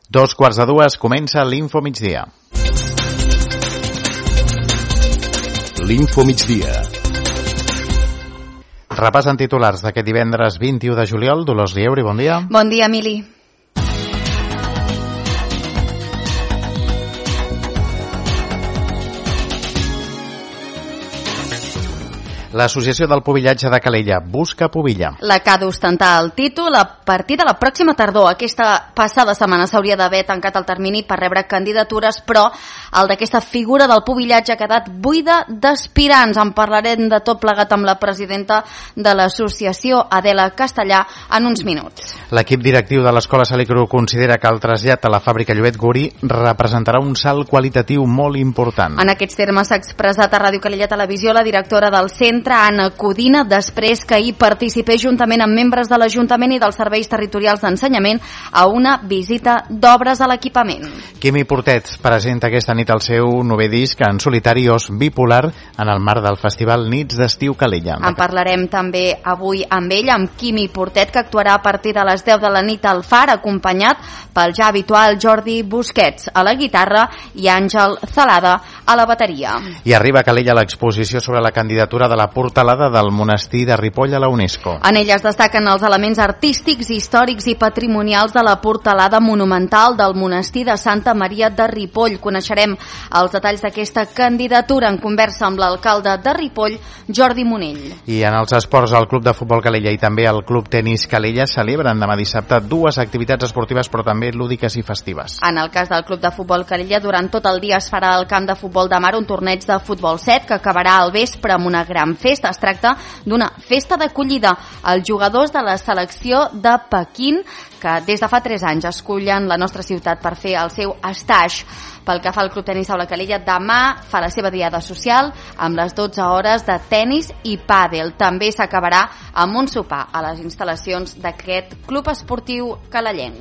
2:15 comença l'Info Migdia. L'Info Migdia. Repassen titulars d'aquest divendres 21 de juliol. Dolors Lieuri, bon dia. Bon dia, Emili. L'Associació del Pubillatge de Calella busca pubilla. La que ha d'ostentar el títol a partir de la pròxima tardor. Aquesta passada setmana s'hauria d'haver tancat el termini per rebre candidatures, però el d'aquesta figura del pubillatge ha quedat buida d'aspirants. En parlarem de tot plegat amb la presidenta de l'associació, Adela Castellà, en uns minuts. L'equip directiu de l'Escola Salicru considera que el trasllat a la fàbrica Llobet Gurí representarà un salt qualitatiu molt important. En aquests termes s'ha expressat a Ràdio Calella Televisió la directora del centre, Anna Codina, després que hi participés juntament amb membres de l'Ajuntament i dels serveis territorials d'ensenyament a una visita d'obres a l'equipament. Quimi Portet presenta aquesta nit el seu 9è disc en solitari Os Bipolar en el marc del festival Nits d'Estiu Calella. En parlarem també avui amb ell, amb Quimi Portet, que actuarà a partir de les 10 de la nit al Far, acompanyat pel ja habitual Jordi Busquets a la guitarra i Àngel Zalada a la bateria. I arriba a Calella l'exposició sobre la candidatura de la portalada del monestir de Ripoll a la UNESCO. En ella es destaquen els elements artístics, històrics i patrimonials de la portalada monumental del monestir de Santa Maria de Ripoll. Coneixerem els detalls d'aquesta candidatura en conversa amb l'alcalde de Ripoll, Jordi Monell. I en els esports, el Club de Futbol Calella i també el Club Tenis Calella celebren demà dissabte dues activitats esportives però també lúdiques i festives. En el cas del Club de Futbol Calella, durant tot el dia es farà al camp de futbol de Mar un torneig de futbol 7 que acabarà al vespre amb una gran festa. Es tracta d'una festa d'acollida als jugadors de la selecció de Pequín que des de fa 3 anys escullen la nostra ciutat per fer el seu stage. Pel que fa al Club Tenis Taula Calella, demà fa la seva diada social amb les 12 hores de tenis i pàdel. També s'acabarà amb un sopar a les instal·lacions d'aquest club esportiu calellenc.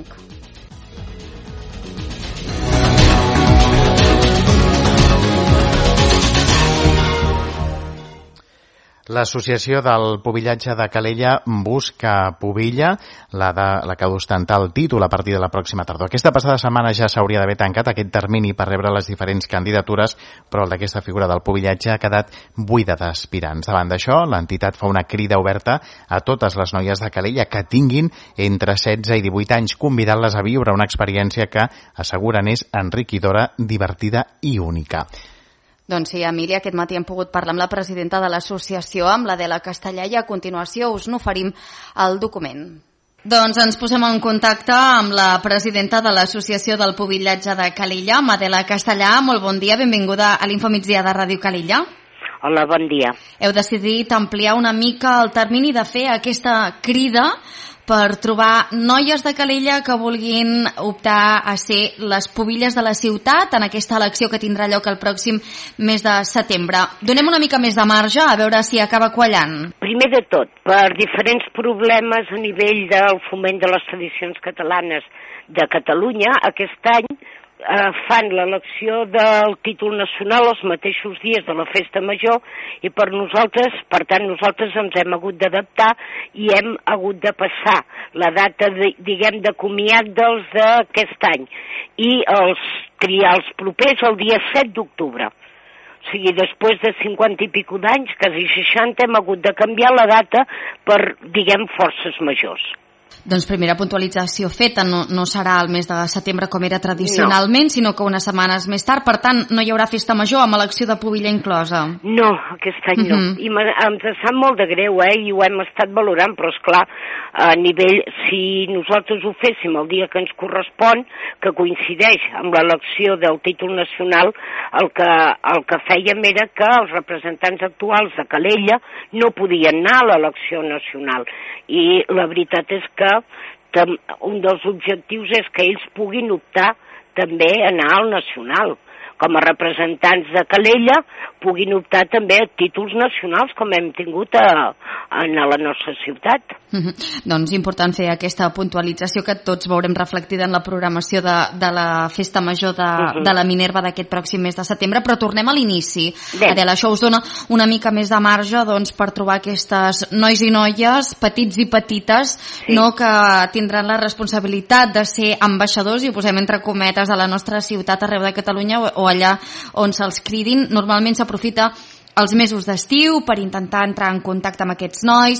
L'Associació del Pubillatge de Calella busca pubilla, la que ha d'ostentar el títol a partir de la pròxima tardor. Aquesta passada setmana ja s'hauria d'haver tancat aquest termini per rebre les diferents candidatures, però el d'aquesta figura del pubillatge ha quedat buida d'aspirants. Davant d'això, l'entitat fa una crida oberta a totes les noies de Calella que tinguin entre 16 i 18 anys, convidant-les a viure una experiència que asseguren és enriquidora, divertida i única. Doncs sí, Emília, aquest matí hem pogut parlar amb la presidenta de l'associació, amb l'Adela Castellà, i a continuació us n'oferim el document. Doncs ens posem en contacte amb la presidenta de l'Associació del Pubillatge de Calella, amb Adela Castellà. Molt bon dia, benvinguda a l'Info Migdia de Ràdio Calella. Hola, bon dia. Heu decidit ampliar una mica el termini de fer aquesta crida per trobar noies de Calella que vulguin optar a ser les pubilles de la ciutat en aquesta elecció que tindrà lloc el pròxim mes de setembre. Donem una mica més de marge a veure si acaba quallant. Primer de tot, per diferents problemes a nivell del foment de les tradicions catalanes de Catalunya, aquest any fan l'elecció del títol nacional els mateixos dies de la festa major i per tant nosaltres ens hem hagut d'adaptar i hem hagut de passar la data, diguem, de comiat dels d'aquest any i triar els propers el dia 7 d'octubre. O sigui, després de 50 i pico d'anys, quasi 60, hem hagut de canviar la data per, diguem, forces majors. Doncs primera puntualització feta, no serà el mes de setembre com era tradicionalment, sinó que unes setmanes més tard. Per tant, no hi haurà festa major amb elecció de pubilla inclosa. No, aquest any no. I ens sap molt de greu, i ho hem estat valorant, però esclar, a nivell, si nosaltres ho féssim el dia que ens correspon, que coincideix amb l'elecció del títol nacional, el que fèiem era que els representants actuals de Calella no podien anar a l'elecció nacional. I la veritat és que un dels objectius és que ells puguin optar també a anar al nacional. com a representants de Calella, puguin optar també a títols nacionals, com hem tingut a la nostra ciutat. Doncs important fer aquesta puntualització que tots veurem reflectida en la programació de la Festa Major de la Minerva d'aquest pròxim mes de setembre, però tornem a l'inici. Adela, això us dona una mica més de marge doncs, per trobar aquestes nois i noies, petits i petites, no, que tindran la responsabilitat de ser ambaixadors, i ho posem entre cometes, de la nostra ciutat arreu de Catalunya o allà on se'ls cridin. Normalment s'aprofita els mesos d'estiu per intentar entrar en contacte amb aquests nois,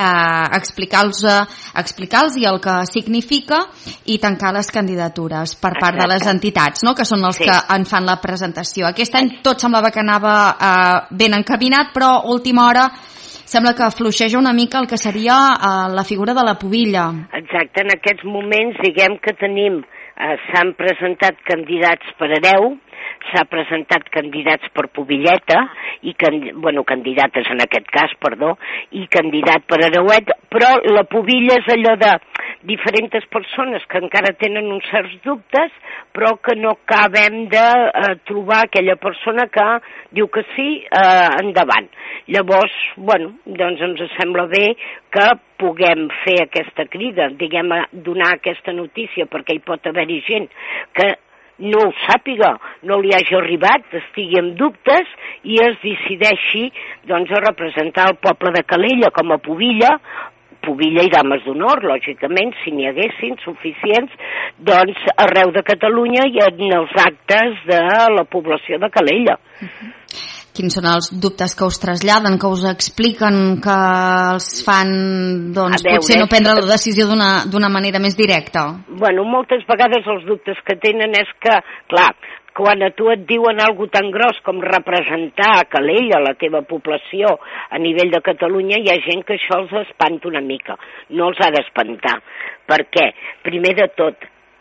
explicar-los i el que significa, i tancar les candidatures per part de les entitats, no?, que són els que en fan la presentació. Aquest any tot semblava que anava ben encaminat, però a última hora sembla que fluixeja una mica el que seria la figura de la pubilla. Exacte, en aquests moments diguem que tenim, s'han presentat candidats per hereu, s'ha presentat candidats per pubilleta, candidates en aquest cas, i candidat per hereuet, però la pubilla és allò de diferents persones que encara tenen uns certs dubtes, però que no acabem de trobar aquella persona que diu que sí, endavant. Llavors, doncs ens sembla bé que puguem fer aquesta crida, donar aquesta notícia, perquè hi pot haver-hi gent que no ho sàpiga, no li hagi arribat, estigui amb dubtes i es decideixi doncs, a representar el poble de Calella com a pubilla i dames d'honor, lògicament, si n'hi haguessin suficients, doncs arreu de Catalunya i en els actes de la població de Calella. Quins són els dubtes que us traslladen, que us expliquen, que els fan, doncs, potser no prendre la decisió d'una manera més directa? Moltes vegades els dubtes que tenen és que, clar, quan a tu et diuen alguna tan gros com representar a Calella, la teva població, a nivell de Catalunya, hi ha gent que això els espanta una mica. No els ha d'espantar. Per què? Primer de tot,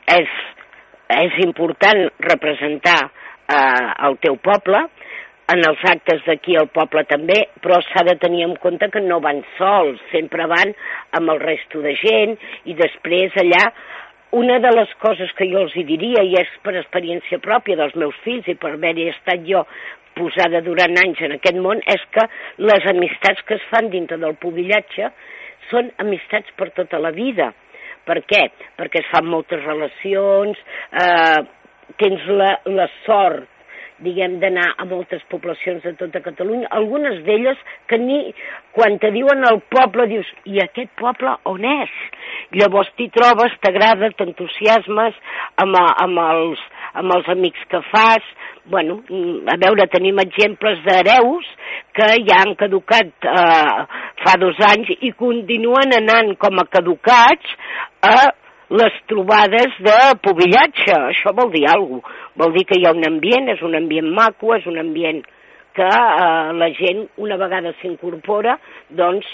és important representar el teu poble, en els actes d'aquí al poble també, però s'ha de tenir en compte que no van sols, sempre van amb el resto de gent, i després allà, una de les coses que jo els hi diria, i és per experiència pròpia dels meus fills i per haver-hi estat jo posada durant anys en aquest món, és que les amistats que es fan dintre del pubillatge són amistats per tota la vida. Per què? Perquè es fan moltes relacions, tens la sort d'anar a moltes poblacions de tota Catalunya, algunes d'elles que quan te diuen el poble dius, i aquest poble on és? Llavors t'hi trobes, t'agrada, t'entusiasmes amb els amics que fas. A veure, tenim exemples d'hereus que ja han caducat fa 2 anys i continuen anant com a caducats a les trobades de pubillatge. Això vol dir alguna cosa. Vol dir que hi ha un ambient, és un ambient maco, és un ambient que la gent, una vegada s'incorpora, doncs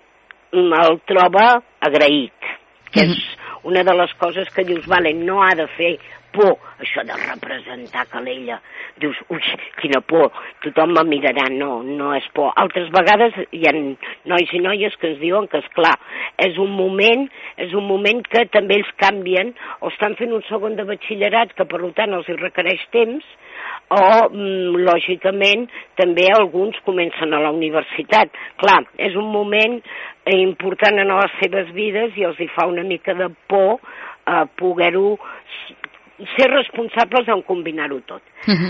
el troba agraït. Que és una de les coses que dius, no ha de fer por, això de representar Calella. Dius, ui, quina por, tothom me mirarà. No és por. Altres vegades hi ha nois i noies que ens diuen que, esclar, és un moment que també ells canvien, o estan fent un segon de batxillerat, que per tant els hi requereix temps, o, lògicament, també alguns comencen a la universitat. Clar, és un moment important en les seves vides i els hi fa una mica de por poder-ho ser responsables en combinar-ho tot.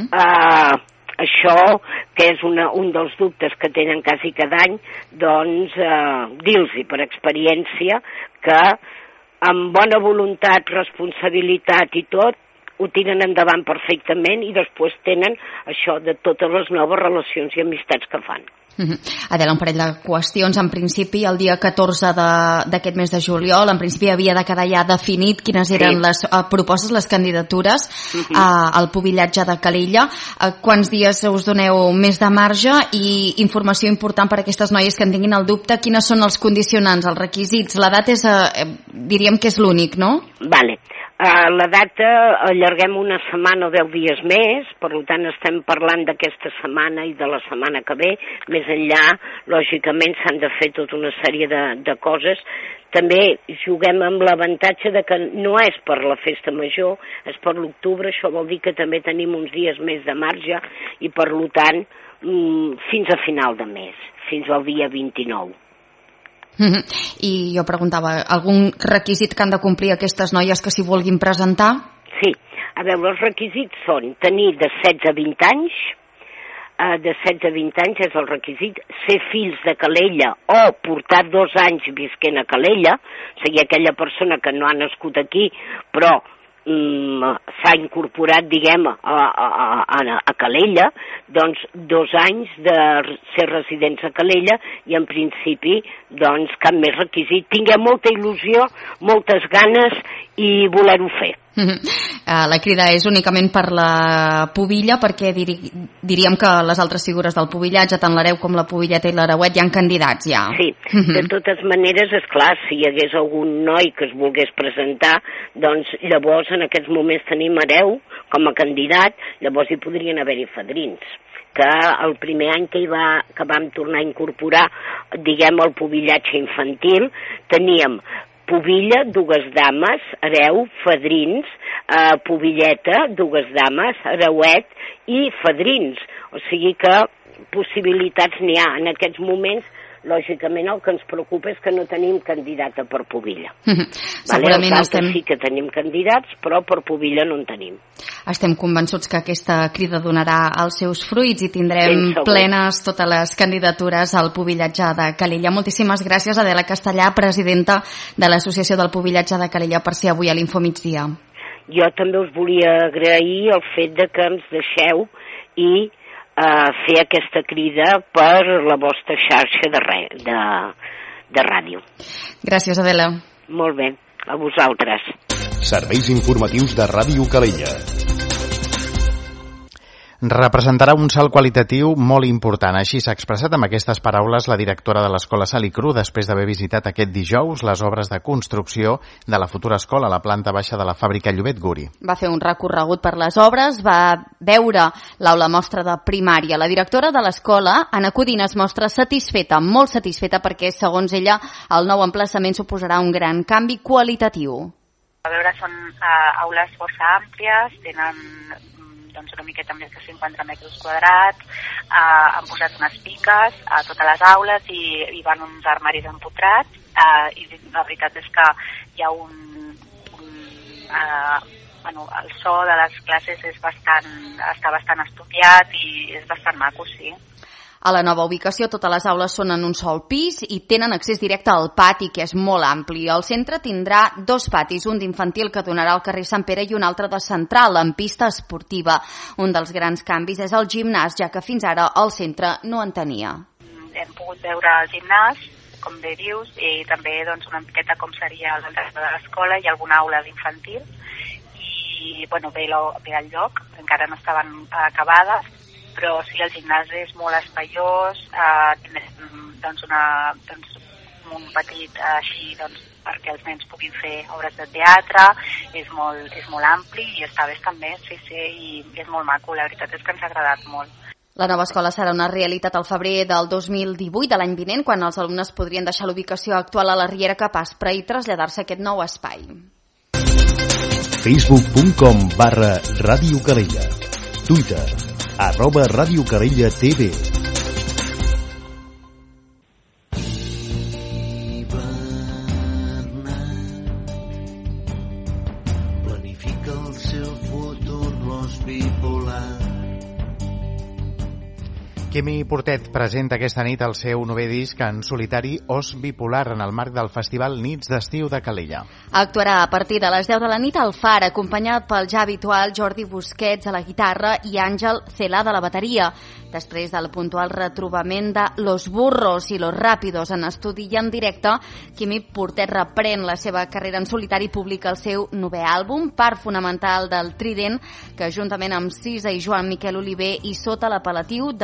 Això, que és un dels dubtes que tenen quasi cada any, doncs dir-los per experiència que amb bona voluntat, responsabilitat i tot, ho tiren endavant perfectament i després tenen això de totes les noves relacions i amistats que fan. Adela, un parell de qüestions. En principi, el dia 14 d'aquest mes de juliol, en principi havia de quedar ja definit quines eren les propostes, les candidatures al pubillatge de Calella. Quants dies us doneu més de marge i informació important per a aquestes noies que en tinguin el dubte? Quines són els condicionants, els requisits? L'edat diríem que és l'únic, no? Vale. La data allarguem una setmana o 10 dies més, per tant estem parlant d'aquesta setmana i de la setmana que ve. Més enllà, lògicament, s'han de fer tota una sèrie de coses. També juguem amb l'avantatge de que no és per la festa major, és per l'octubre, això vol dir que també tenim uns dies més de marge i, per tant, fins a final de mes, fins al dia 29. I jo preguntava, algun requisit que han de complir aquestes noies que s'hi vulguin presentar? Sí, a veure, els requisits són tenir de 16 a 20 anys, de 16 a 20 anys és el requisit, ser fills de Calella o portar 2 anys visquent a Calella, o sigui, aquella persona que no ha nascut aquí, però s'ha incorporat, diguem, a Calella, doncs 2 anys de ser residents a Calella i en principi, doncs, cap més requisit. Tinguem molta il·lusió, moltes ganes i voler-ho fer. La crida és únicament per la pubilla, perquè diríem que les altres figures del pubillatge, tant l'hereu com la pubilleta i l'hereuet, hi ha candidats ja. Sí, de totes maneres, és clar, si hi hagués algun noi que es volgués presentar, doncs llavors en aquests moments tenim hereu com a candidat, llavors hi podrien haver-hi fadrins, que el primer any que vam tornar a incorporar, diguem, el pubillatge infantil, teníem pubilla, 2 dames, hereu, fadrins, pubilleta, 2 dames, hereuet i fadrins. O sigui que possibilitats n'hi ha. En aquests moments, lògicament, el que ens preocupa és que no tenim candidata per pubilla. Segurament sí que tenim candidats, però per pubilla no en tenim. Estem convençuts que aquesta crida donarà els seus fruits i tindrem plenes totes les candidatures al pubillatge de Calella. Moltíssimes gràcies, Adela Castellà, presidenta de l'Associació del Pubillatge de Calella, per ser avui a l'Infomigdia. Jo també us volia agrair el fet de que ens deixeu i fer aquesta crida per la vostra xarxa de ràdio. Gràcies, Adela. Molt bé, a vosaltres. Serveis informatius de Ràdio Calella. Representarà un salt qualitatiu molt important. Així s'ha expressat amb aquestes paraules la directora de l'Escola Salicru després d'haver visitat aquest dijous les obres de construcció de la futura escola a la planta baixa de la fàbrica Llobet Guri. Va fer un recorregut per les obres, va veure l'aula mostra de primària. La directora de l'escola, Anna Codina, es mostra satisfeta, molt satisfeta, perquè, segons ella, el nou emplaçament suposarà un gran canvi qualitatiu. A veure, són aules força àmplies, tenen una miqueta més de 50 metres quadrats, han posat unes piques a totes les aules i van uns armaris empotrats, i la veritat és que hi ha el so de les classes està bastant estudiat i és bastant maco, sí. A la nova ubicació, totes les aules són en un sol pis i tenen accés directe al pati, que és molt ampli. El centre tindrà 2 patis, un d'infantil que donarà al carrer Sant Pere i un altre de central, amb pista esportiva. Un dels grans canvis és el gimnàs, ja que fins ara el centre no en tenia. Hem pogut veure el gimnàs, com bé dius, i també una miqueta com seria l'entrada de l'escola i alguna aula d'infantil. I bé el lloc, encara no estaven acabades, però sí, el gimnàs és molt espaiós, un petit així perquè els nens puguin fer obres de teatre, és molt ampli i està bé també, sí, i és molt maco, la veritat és que ens ha agradat molt. La nova escola serà una realitat al febrer del 2018, de l'any vinent, quan els alumnes podrien deixar l'ubicació actual a la Riera Capaspre i traslladar-se a aquest nou espai. Facebook.com/Ràdio Calella. Twitter @Ràdio Calella TV. Planifica el seu futur l'os bipolar. Quimi Portet presenta aquesta nit el seu 9è disc en solitari Os Bipolar en el marc del Festival Nits d'Estiu de Calella. Actuarà a partir de les 10 de la nit al Far, acompanyat pel ja habitual Jordi Busquets a la guitarra i Àngel Celà de la bateria. Després del puntual retrobament de Los Burros i Los Rápidos en estudi i en directe, Quimi Portet reprèn la seva carrera en solitari i publica el seu 9è àlbum, part fonamental del Trident, que juntament amb Cisa i Joan Miquel Oliver i sota l'apel·latiu de Col·lectiu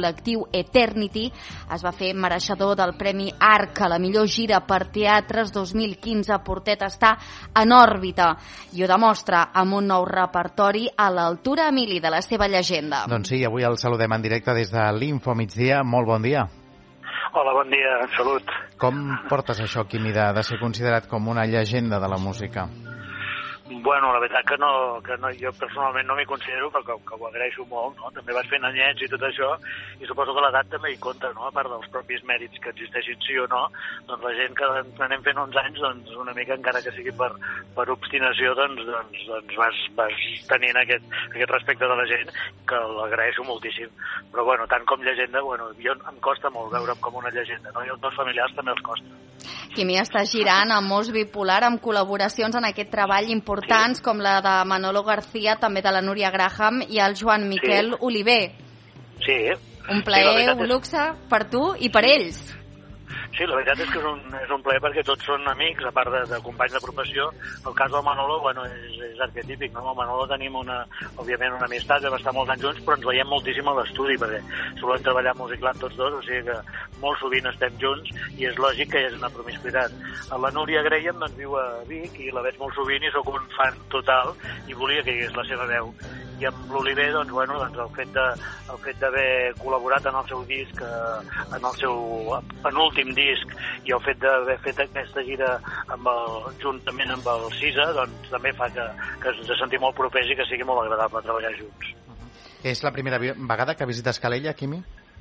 col·lectiu Eternity es va fer mereixedor del Premi ARC a la millor gira per teatres 2015. Portet està en òrbita i ho demostra amb un nou repertori a l'altura, Emili, de la seva llegenda. Doncs sí, avui el saludem en directe des de l'Info Migdia. Molt bon dia. Hola, bon dia, salut. Com portes això, Quimi, de ser considerat com una llegenda de la música? Bueno, la veritat que no, jo personalment no m'hi considero, però que ho agraeixo molt, no? També vas fent anyets i tot això, i suposo que l'edat també hi compta, no? A part dels propis mèrits que existeixin sí o no, doncs la gent que anem fent uns anys, doncs una mica, encara que sigui per obstinació, doncs vas tenint aquest respecte de la gent, que l'agraeixo moltíssim. Però bueno, tant com llegenda, bueno, jo em costa molt veure'm com una llegenda, no? I els meus familiars també els costa. Quimi està girant amb Mos Bipolar, amb col·laboracions en aquest treball importants, com la de Manolo García, també de la Núria Graham i el Joan Miquel Oliver. Sí. Un plaer, un luxe per tu i per ells. Sí, la veritat és que és un plaer perquè tots són amics, a part de companys de professió. El cas del Manolo, bueno, és arquetípic, no? Amb el Manolo tenim òbviament una amistat, vam estar molts anys junts, però ens veiem moltíssim a l'estudi, perquè solem treballar musiclant tots dos, o sigui que molt sovint estem junts i és lògic que hi hagi una promiscuitat. La Núria Graham doncs viu a Vic i la veig molt sovint i sóc un fan total i volia que hi hagués la seva veu. I amb l'Oliver, doncs, bueno, el fet d'haver col·laborat en el seu disc, en el seu penúltim disc, i el fet d'haver fet aquesta gira juntament amb el Cisa, doncs també fa que ens sentim molt propers i que sigui molt agradable treballar junts. És la primera vegada que visites Calella, Quimi?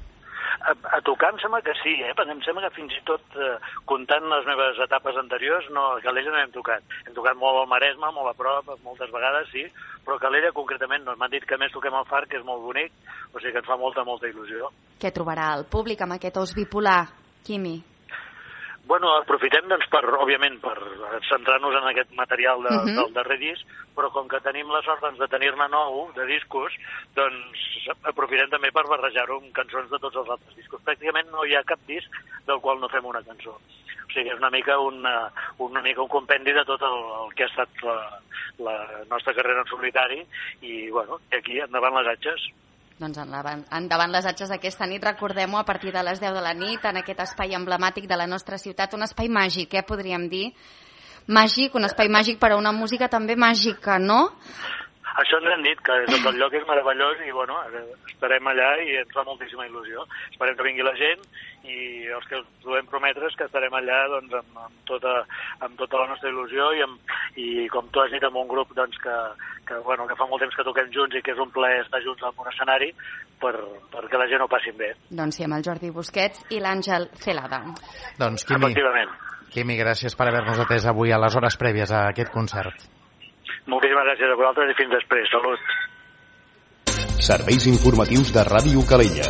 A tocar em sembla que sí, perquè em sembla que fins i tot comptant les meves etapes anteriors, no, a Calella no hem tocat. Hem tocat molt al Maresme, molt a prop, moltes vegades, sí, però a Calella concretament no. M'han dit que més toquem al Far, que és molt bonic, o sigui que ens fa molta il·lusió. Què trobarà el públic amb aquest Os Bipolar, Quimi? Bueno, aprofitem, doncs, òbviament, per centrar-nos en aquest material del darrer disc, però com que tenim la sort de tenir-ne nou, de discos, doncs aprofitem també per barrejar-ho amb cançons de tots els altres discos. Pràcticament no hi ha cap disc del qual no fem una cançó. O sigui, és una mica un compendi de tot el que ha estat la nostra carrera en solitari i, bueno, aquí, endavant les atxes. Doncs endavant les atxes aquesta nit, recordem-ho, a partir de les 10 de la nit, en aquest espai emblemàtic de la nostra ciutat, un espai màgic, podríem dir? Màgic, un espai màgic per a una música també màgica, no? Això ens han dit, que el lloc és meravellós i, bueno, estarem allà i ens fa moltíssima il·lusió. Esperem que vingui la gent i els que us podem prometre és que estarem allà doncs, amb tota la nostra il·lusió i com tu has dit, amb un grup doncs, que fa molt temps que toquem junts i que és un plaer estar junts en un escenari perquè la gent ho passin bé. Doncs sí, amb el Jordi Busquets i l'Àngel Celada. Doncs, Quimi, gràcies per haver-nos atès avui a les hores prèvies a aquest concert. Moltíssimes gràcies a vosaltres i fins després. Salut. Serveis informatius de Ràdio Calella.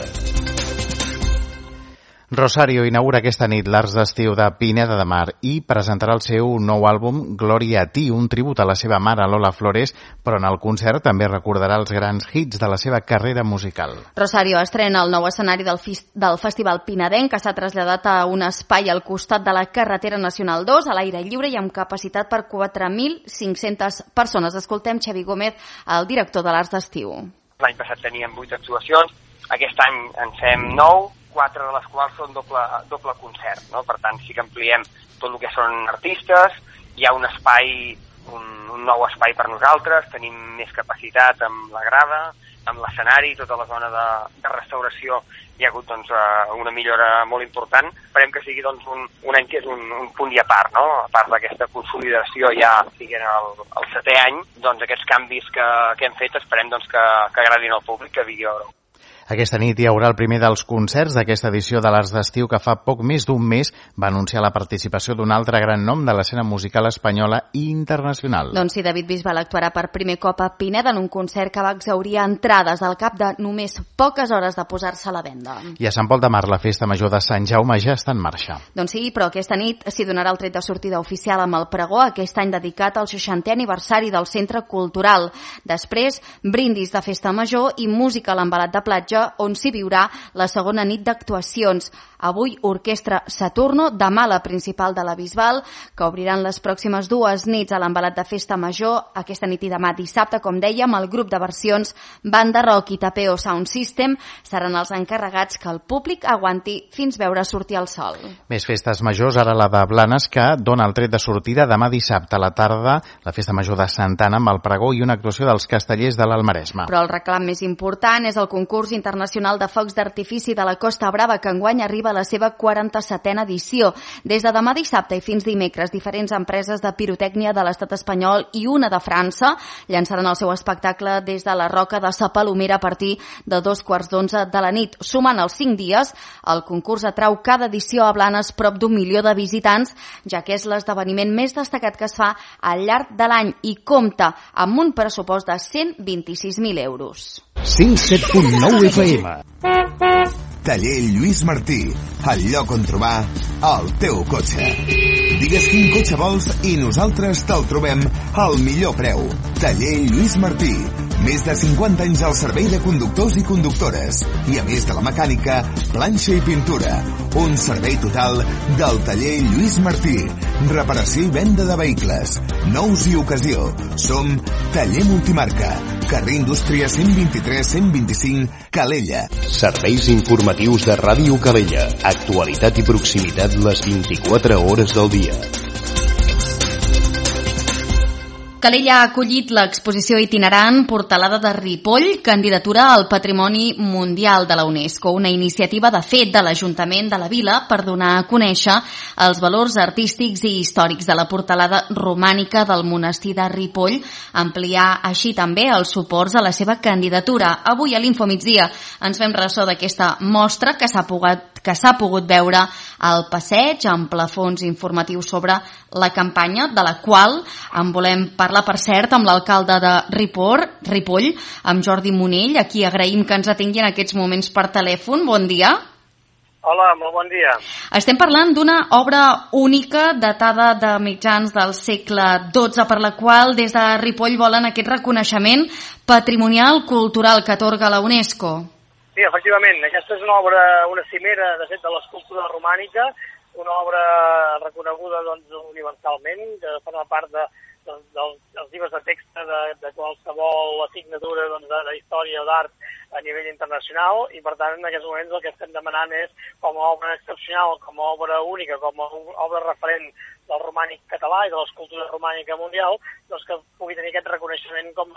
Rosario inaugura aquesta nit l'Arts d'Estiu de Pineda de Mar i presentarà el seu nou àlbum Gloria a ti, un tribut a la seva mare Lola Flores, però en el concert també recordarà els grans hits de la seva carrera musical. Rosario estrena el nou escenari del Festival Pinedenc, que s'ha traslladat a un espai al costat de la carretera Nacional 2, a l'aire lliure i amb capacitat per 4.500 persones. Escoltem Xavi Gómez, el director de l'Arts d'Estiu. L'any passat teníem 8 actuacions, aquest any en fem 9, 4 de les quals són doble concert, no? Per tant, sí que ampliem tot el que són artistes, hi ha un espai, un nou espai per nosaltres, tenim més capacitat amb la grada, amb l'escenari, tota la zona de restauració hi ha hagut doncs, una millora molt important. Esperem que sigui doncs, un any que és un punt i a part, no? A part d'aquesta consolidació ja siguin el 7è any, doncs aquests canvis que hem fet esperem doncs, que agradin al públic, que vingui a veure. Aquesta nit hi haurà el primer dels concerts d'aquesta edició de l'Arts d'Estiu que fa poc més d'un mes va anunciar la participació d'un altre gran nom de l'escena musical espanyola i internacional. Doncs sí, David Bisbal actuarà per primer cop a Pineda en un concert que va exhaurir entrades al cap de només poques hores de posar-se a la venda. I a Sant Pol de Mar la festa major de Sant Jaume ja està en marxa. Doncs sí, però aquesta nit s'hi donarà el tret de sortida oficial amb el pregó, aquest any dedicat al 60è aniversari del Centre Cultural. Després, brindis de festa major i música a l'embalat de platja Platja, on s'hi viurà la segona nit d'actuacions. Avui, Orquestra Saturno, demà la principal de la Bisbal, que obriran les pròximes 2 nits a l'embalat de Festa Major. Aquesta nit i demà dissabte, com dèiem, el grup de versions Banda Rock i Tapeo Sound System seran els encarregats que el públic aguanti fins veure sortir el sol. Més festes majors, ara la de Blanes, que dona el tret de sortida demà dissabte a la tarda, la Festa Major de Santa Anna amb el pregó i una actuació dels castellers de l'Almaresme. Però el reclam més important és el concurs internacional de focs d'artifici de la Costa Brava, que enguany arriba a la seva 47a edició. Des de demà dissabte i fins dimecres, diferents empreses de pirotècnia de l'estat espanyol i una de França llançaran el seu espectacle des de la Roca de Sa Palomera a partir de 11:15 de la nit. Sumant els 5 dies, el concurs atrau cada edició a Blanes prop d'1 milió de visitants, ja que és l'esdeveniment més destacat que es fa al llarg de l'any i compta amb un pressupost de 126.000 euros. 107.9 FM. Taller Lluís Martí, el lloc on trobar el teu cotxe. Digues quin cotxe vols i nosaltres te'l trobem al millor preu. Taller Lluís Martí, més de 50 anys al servei de conductors i conductores. I a més de la mecànica, planxa i pintura. Un servei total del Taller Lluís Martí. Reparació i venda de vehicles, nous i ocasió. Som Taller Multimarca, carrer Indústria 123-125, Calella. Serveis informatius de Ràdio Calella. Actualitat i proximitat les 24 hores del dia. Calella ha acollit l'exposició itinerant Portalada de Ripoll, candidatura al Patrimoni Mundial de la UNESCO, una iniciativa de fet de l'Ajuntament de la Vila per donar a conèixer els valors artístics i històrics de la portalada romànica del monestir de Ripoll, ampliar així també els suports a la seva candidatura. Avui a l'Infomigdia ens fem ressò d'aquesta mostra que s'ha pogut veure al passeig amb plafons informatius sobre la campanya, de la qual en volem parlar, per cert, amb l'alcalde de Ripoll, amb Jordi Monell, a qui agraïm que ens atingui en aquests moments per telèfon. Bon dia. Hola, molt bon dia. Estem parlant d'una obra única datada de mitjans del segle XII, per la qual des de Ripoll volen aquest reconeixement patrimonial cultural que atorga la UNESCO. Sí, efectivament, aquesta és una obra, una cimera, de fet, de l'escultura romànica, una obra reconeguda doncs, universalment, que forma part dels llibres de text de qualsevol assignatura doncs, de història o d'art a nivell internacional, i per tant en aquests moments el que estem demanant és, com a obra excepcional, com a obra única, com a obra referent del romànic català i de l'escultura romànica mundial, doncs que pugui tenir aquest reconeixement com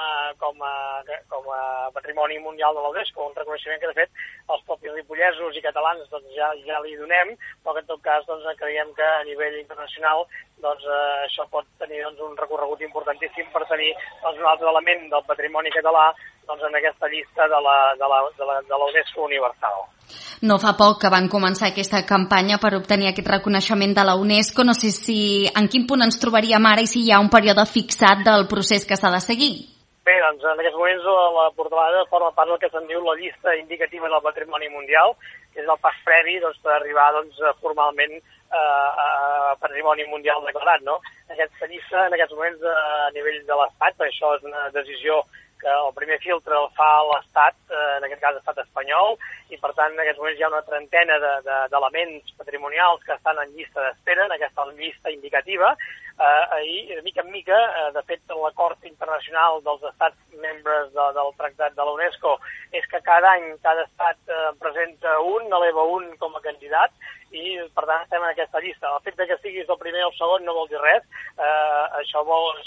a patrimoni mundial de la UNESCO, un reconeixement que de fet els propis ripollesos i catalans doncs, ja li donem, però que en tot cas doncs, creiem que a nivell internacional doncs, això pot tenir doncs, un recorregut importantíssim per tenir doncs, un altre element del patrimoni català doncs, en aquesta llista de la UNESCO universal. No fa poc que van començar aquesta campanya per obtenir aquest reconeixement de la UNESCO. No sé en quin punt ens trobaríem ara i si hi ha un període fixat del procés que s'ha de seguir. Bé, doncs en aquests moments la portalada forma part del que se'n diu la llista indicativa del patrimoni mundial, que és el pas previ doncs, per arribar doncs, formalment a patrimoni mundial declarat. No? Aquesta llista en aquests moments a nivell de l'Estat, per això és una decisió que el primer filtre el fa l'Estat, en aquest cas l'Estat espanyol, i per tant en aquests moments hi ha una trentena d'elements patrimonials que estan en llista d'espera, en aquesta llista indicativa, i de mica en mica, de fet l'acord internacional dels estats membres del Tractat de la UNESCO és que cada any cada estat presenta eleva un com a candidat, i per tant estem en aquesta llista. El fet que siguis el primer o el segon no vol dir res, això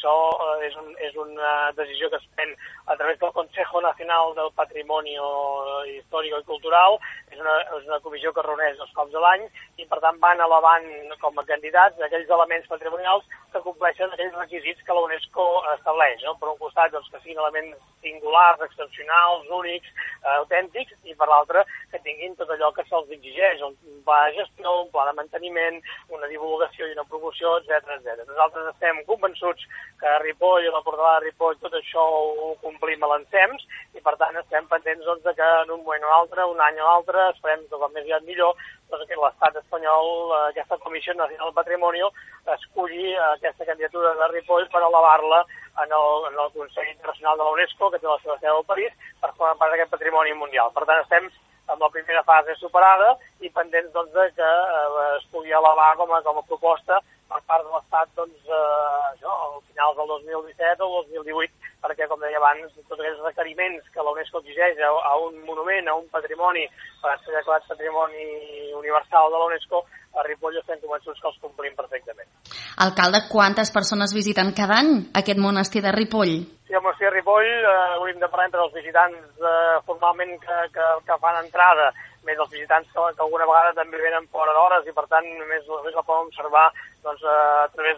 és una decisió que es pren a través del Consejo Nacional del Patrimonio Histórico i Cultural, és una comissió que es reuneix 2 cops a l'any i per tant van elevant com a candidats aquells elements patrimonials que compleixen aquells requisits que la UNESCO estableix. No? Per un costat doncs, que siguin elements singulars, excepcionals, únics, autèntics, i per l'altre que tinguin tot allò que se'ls exigeix, un pla de gestió, un pla de manteniment, una divulgació i una promoció, etc. Nosaltres estem convençuts que a Ripoll, a la portalada de Ripoll, tot això ho complim a l'encems, i per tant estem pendents doncs, de que en un moment o altre, un any o altre, esperem que com més aviat millor, doncs que l'Estat espanyol, aquesta Comissió Nacional del Patrimoni, esculli aquesta candidatura de Ripoll per elevar-la en el Consell Internacional de la UNESCO, que té la seva seu a París, per formar part d'aquest patrimoni mundial. Per tant, estem amb la primera fase superada i pendents doncs, de que es pugui elevar com a proposta per part de l'Estat doncs, al final del 2017 o 2018, perquè, com deia abans, tots aquells requeriments que la UNESCO exigeix a un monument, a un patrimoni, per ser declarat patrimoni universal de la UNESCO, a Ripoll estem convençuts que els complim perfectament. Alcalde, quantes persones visiten cada any aquest monestir de Ripoll? Sí, el monestir de Ripoll hauríem de parlar entre els visitants formalment que fan entrada, més els visitants que alguna vegada també venen fora d'hores i per tant només la poden observar doncs, a través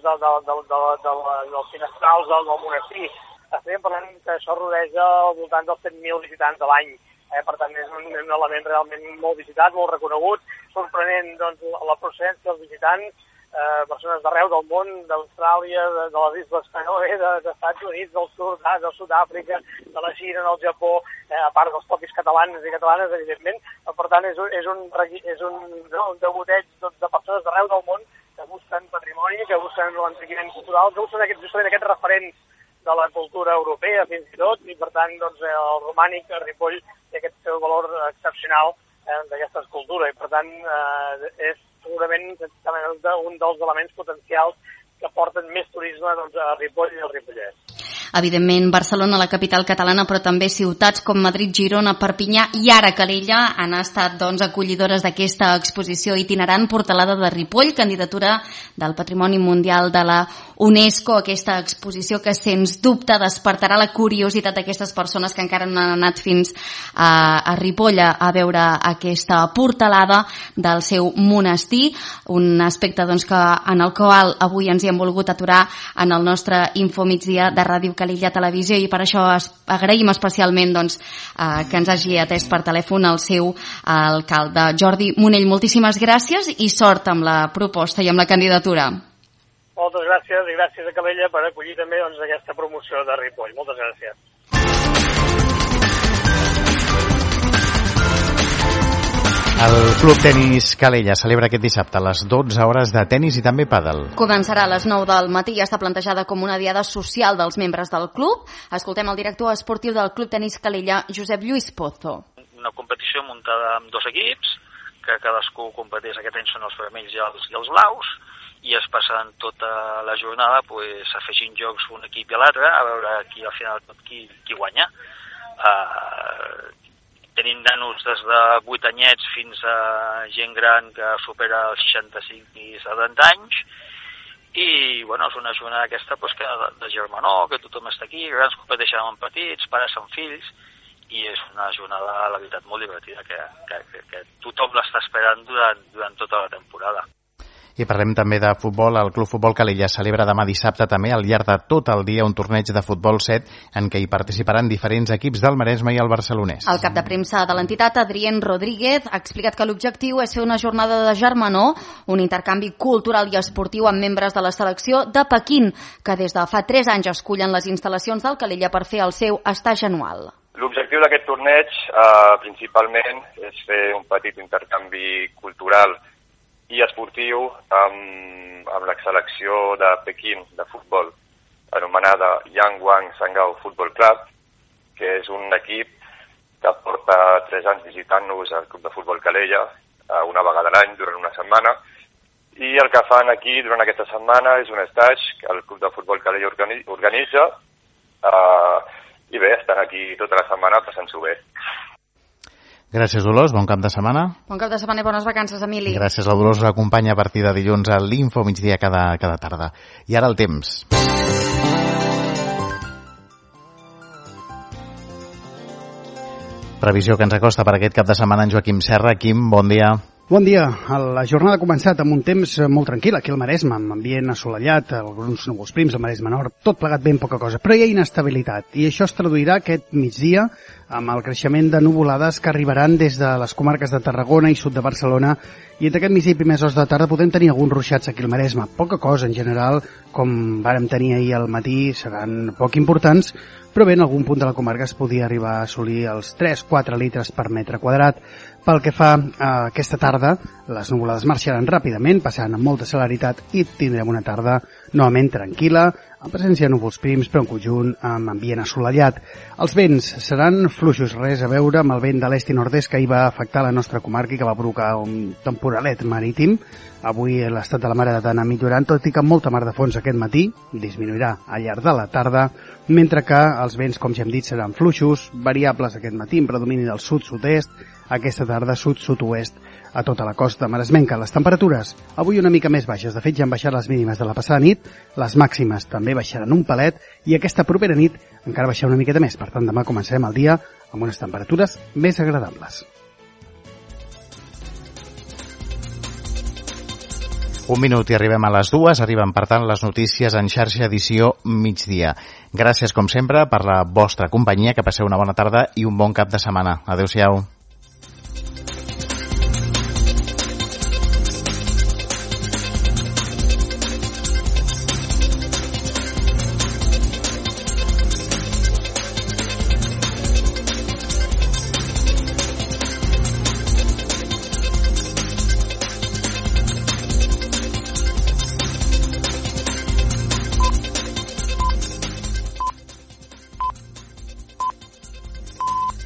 dels finestrals del monestir. Estem parlant que això rodeja al voltant dels 100.000 visitants a l'any. Per tant, és un element realment molt visitat, molt reconegut, sorprenent doncs, la procedència dels visitants, persones d'arreu del món, d'Austràlia, de les Isles Fèroe, dels Estats Units, del Sud-àfrica, de la Xina, del Japó, a part dels propis catalans i catalanes, evidentment. Per tant, és un degoteig de persones d'arreu del món que busquen patrimoni, que busquen l'enriquiment cultural, que busquen justament aquests referents de la cultura europea, fins i tot, i per tant, doncs, el romànic a Ripoll té aquest seu valor excepcional d'aquesta escultura, i per tant és segurament un dels elements potencials que porten més turisme doncs, a Ripoll i al Ripollès. Evidentment, Barcelona, la capital catalana, però també ciutats com Madrid, Girona, Perpinyà i ara Calella han estat doncs, acollidores d'aquesta exposició itinerant Portalada de Ripoll, candidatura del Patrimoni Mundial de la UNESCO, aquesta exposició que sens dubte despertarà la curiositat d'aquestes persones que encara no han anat fins a Ripoll a veure aquesta portalada del seu monestir, un aspecte doncs, en el qual avui ens hi hem volgut aturar en el nostre Infomigdia de Ràdio Calella Televisió, i per això agraïm especialment doncs, que ens hagi atès per telèfon el seu alcalde Jordi Monell. Moltíssimes gràcies i sort amb la proposta i amb la candidatura. Moltes gràcies i gràcies a Calella per acollir també doncs, aquesta promoció de Ripoll. Moltes gràcies. El Club Tenis Calella celebra aquest dissabte a les 12 hores de tenis i també pàdel. Començarà a les 9 del matí i està plantejada com una diada social dels membres del club. Escoltem el director esportiu del Club Tenis Calella, Josep Lluís Pozo. Una competició muntada amb 2 equips, que cadascú competeix, aquest any són els vermells i els blaus, i es passen tota la jornada afegint jocs un equip i l'altre, a veure al final qui guanya. Tenim nanos des de 8 anyets fins a gent gran que supera els 65 i 70 anys, i és una jornada aquesta que de germanor, que tothom està aquí, grans competeixen amb petits, pares amb fills, i és una jornada, la veritat, molt divertida, que tothom l'està esperant durant tota la temporada. I parlem també de futbol. El Club Futbol Calella celebra demà dissabte també al llarg de tot el dia un torneig de futbol 7 en què hi participaran diferents equips del Maresme i el barcelonès. El cap de premsa de l'entitat, Adrien Rodríguez, ha explicat que l'objectiu és fer una jornada de germanor, un intercanvi cultural i esportiu amb membres de la selecció de Pequín, que des de fa 3 anys escullen les instal·lacions del Calella per fer el seu estatge anual. L'objectiu d'aquest torneig principalment és fer un petit intercanvi cultural i esportiu amb la selecció de Pequín de futbol, anomenada Yangwang Sangao Football Club, que és un equip que porta 3 anys visitant-nos al Club de Futbol Calella una vegada a l'any durant una setmana, i el que fan aquí durant aquesta setmana és un estatge que el Club de Futbol Calella organitza, i bé, estan aquí tota la setmana passant-s'ho bé. Gràcies, Dolors. Bon cap de setmana. Bon cap de setmana i bones vacances, Emili. Gràcies, la Dolors us acompanya a partir de dilluns a l'Info migdia cada tarda. I ara el temps. Previsió que ens acosta per aquest cap de setmana en Joaquim Serra. Quim, bon dia. Bon dia. La jornada ha començat amb un temps molt tranquil aquí al Maresme, amb ambient assolellat, alguns núvols prims al Maresme Nord, tot plegat ben poca cosa, però hi ha inestabilitat i això es traduirà aquest migdia amb el creixement de nuvolades que arribaran des de les comarques de Tarragona i sud de Barcelona, i entre aquest migdia i primers hores de tarda podem tenir alguns ruixats aquí al Maresme. Poca cosa en general, com vàrem tenir ahir al matí, seran poc importants, però bé, en algun punt de la comarca es podia arribar a assolir els 3-4 litres per metre quadrat. Pel que fa a aquesta tarda, les nuvolades marxaran ràpidament, passaran amb molta celeritat i tindrem una tarda novament tranquil·la, amb presència de núvols prims, però en conjunt amb ambient assolellat. Els vents seran fluixos, res a veure amb el vent de l'est i nord-est que hi va afectar la nostra comarca i que va provocar un temporalet marítim. Avui l'estat de la mar ha d'anar millorant, tot i que molta mar de fons aquest matí disminuirà al llarg de la tarda, mentre que els vents, com ja hem dit, seran fluixos, variables aquest matí, en predomini del sud-sud-est, aquesta tarda sud-sud-oest a tota la costa maresmenca. Les temperatures avui una mica més baixes, de fet ja han baixat les mínimes de la passada nit, les màximes també baixaran un palet i aquesta propera nit encara baixarà una miqueta més, per tant demà començarem el dia amb unes temperatures més agradables. Un minut i arribem a les 2, arriben per tant les notícies en xarxa edició migdia. Gràcies com sempre per la vostra companyia, que passeu una bona tarda i un bon cap de setmana. Adéu-siau.